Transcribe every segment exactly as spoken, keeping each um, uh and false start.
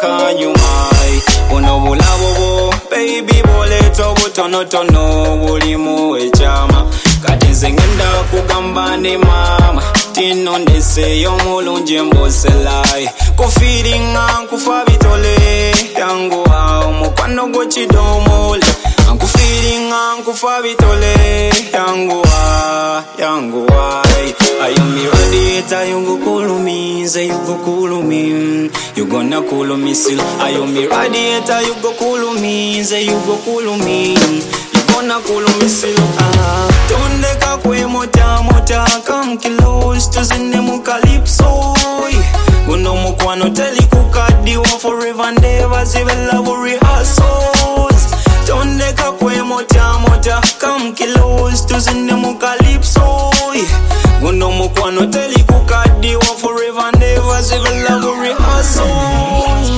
kanyuma Uno bulabo baby boleto butono tono bulimu echama Kati zengenda kugamba ne mama Tino ndese yomulunje mboselai Kufiringa kufa bitole yangu hao mukwano go chidomole Kufiringa kufa bitole yangu ha yangu hai Ayo mi radiator yungu kulumize yugo kulumi You gonna kulumi still Ayo mi radiator yugo kulumize yugo kulumi You gonna kulumi still ah Tondeka kwe mota mota Come close tuzine mu calypso Guno mukwano teli kukadi One forever and ever zibela worry hustles Tondeka kwe mota mota Come close tuzine mu calypso Guno mukwano teli kukadi One forever and ever zibela worry hustles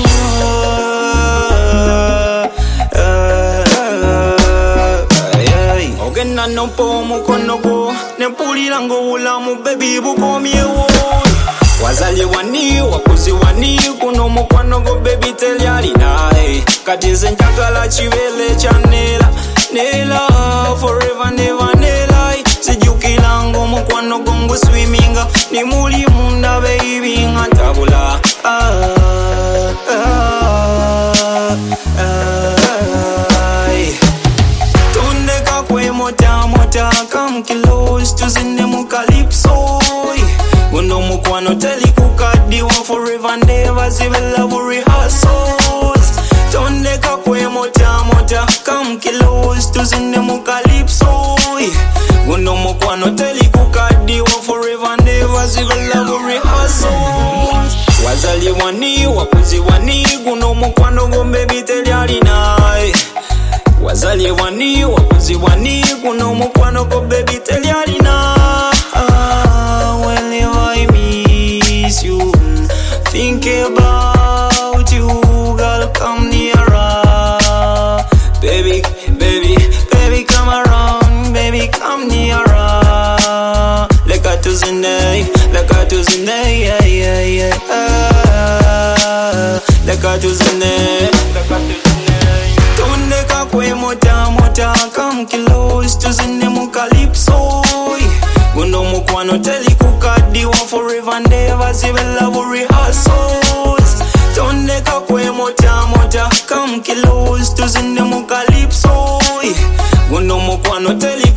Ogena no po mukono go Nepulira ngo ulamu baby bukomyewo Wazali wani wakuzi wani Kuno mukwano go baby telyari nae Katize njagala chivele chanela Nela forever never nela Sijukila ngo mukwano go ngu swimminga Ni muli munda baby ngatabula ah, ah, ah. Mota mota come close tuzine mu calypso Guno mukwano teli kukadi One forever and ever zibela worry hustles Tondeka kwe mota mota come close tuzine mu calypso Guno mukwano teli kukadi One forever and ever zibela worry hustles Wazali wani wakuzi wani Guno mukwano go baby teli alinae Wazali wani, wakuzi wani Kuno mukwano ko baby tell alina ah, whenever I miss you Think about you Girl come nearer Baby, baby, baby come around Baby come nearer Leka tuzine, leka tuzine yeah, yeah, yeah. ah, Leka tuzine, leka tuzine Tondeka kwe mota mota Come close tuzine mu calypso Guno mukwano teli kukadi One forever and ever zibela worry hustles Tondeka kwe mota mota Come close tuzine mu calypso Guno mukwano teli